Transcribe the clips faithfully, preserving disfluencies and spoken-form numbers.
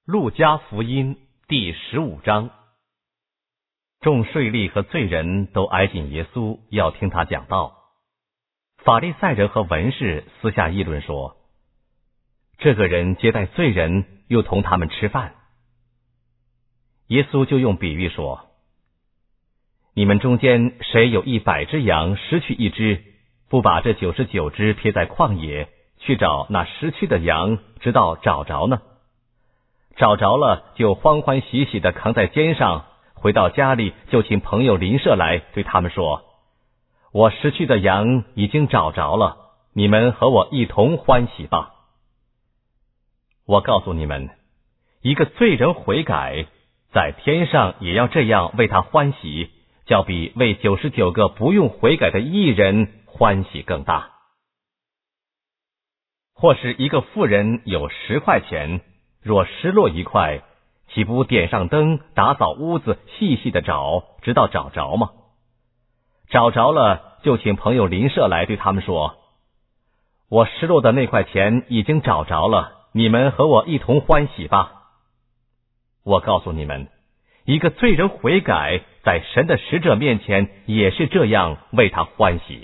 路加福音第十五章。众税吏和罪人都挨近耶稣，要听他讲道。法利赛人和文士私下议论说，这个人接待罪人，又同他们吃饭。耶稣就用比喻说，你们中间谁有一百只羊，失去一只，不把这九十九只撇在旷野，去找那失去的羊，直到找着呢？找着了，就欢欢喜喜地扛在肩上，回到家里就请朋友邻舍来，对他们说，我失去的羊已经找着了，你们和我一同欢喜吧。我告诉你们，一个罪人悔改，在天上也要这样为他欢喜，较比为九十九个不用悔改的义人欢喜更大。或是一个妇人有十块钱，若失落一块，岂不点上灯，打扫屋子，细细的找，直到找着吗？找着了，就请朋友邻舍来，对他们说，我失落的那块钱已经找着了，你们和我一同欢喜吧。我告诉你们，一个罪人悔改，在神的使者面前也是这样为他欢喜。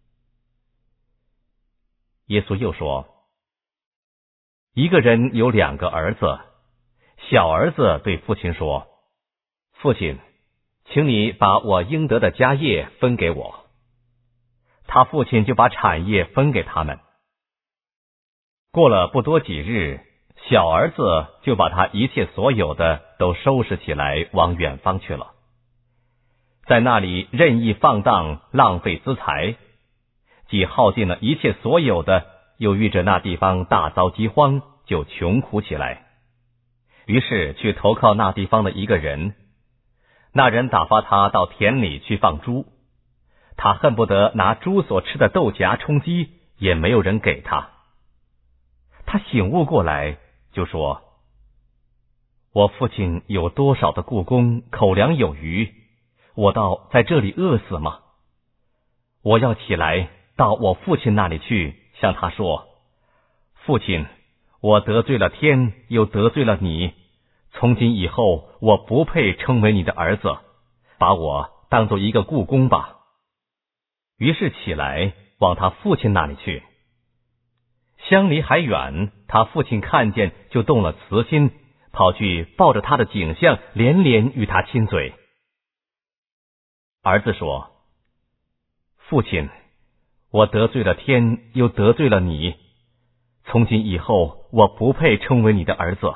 耶稣又说，一个人有两个儿子，小儿子对父亲说，父亲，请你把我应得的家业分给我。他父亲就把产业分给他们。过了不多几日，小儿子就把他一切所有的都收拾起来，往远方去了，在那里任意放荡，浪费资财，既耗尽了一切所有的，又遇着那地方大遭饥荒，就穷苦起来。于是去投靠那地方的一个人，那人打发他到田里去放猪，他恨不得拿猪所吃的豆荚充饥，也没有人给他。他醒悟过来，就说，我父亲有多少的雇工，口粮有余，我倒在这里饿死吗？我要起来到我父亲那里去，向他说，父亲，我得罪了天，又得罪了你，从今以后我不配称为你的儿子，把我当作一个雇工吧。于是起来往他父亲那里去。相离还远，他父亲看见，就动了慈心，跑去抱着他的颈项，连连与他亲嘴。儿子说，父亲，我得罪了天，又得罪了你，从今以后我不配称为你的儿子。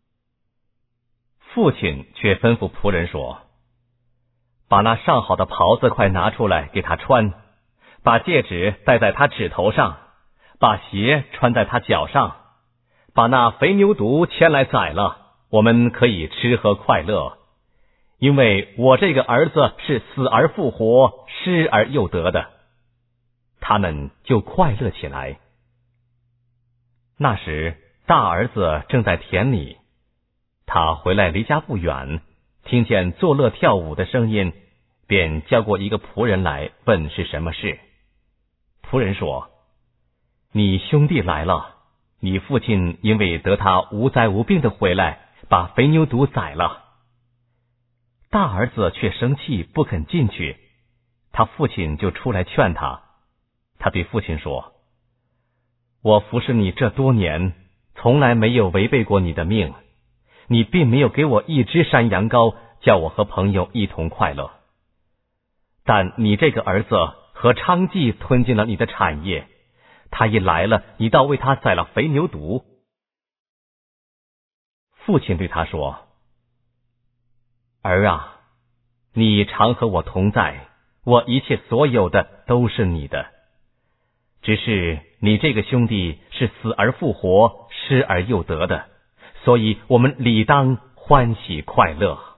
父亲却吩咐仆人说，把那上好的袍子快拿出来给他穿，把戒指戴在他指头上，把鞋穿在他脚上，把那肥牛犊牵来宰了，我们可以吃喝快乐，因为我这个儿子是死而复活，失而又得的。他们就快乐起来。那时大儿子正在田里，他回来离家不远，听见作乐跳舞的声音，便叫过一个仆人来，问是什么事。仆人说，你兄弟来了，你父亲因为得他无灾无病的回来，把肥牛犊宰了。大儿子却生气，不肯进去，他父亲就出来劝他。他对父亲说，我服侍你这多年，从来没有违背过你的命，你并没有给我一只山羊羔，叫我和朋友一同快乐。但你这个儿子和娼妓吞进了你的产业，他一来了，你倒为他宰了肥牛犊。父亲对他说，儿啊，你常和我同在，我一切所有的都是你的，只是你这个兄弟是死而复活，失而又得的，所以我们理当欢喜快乐。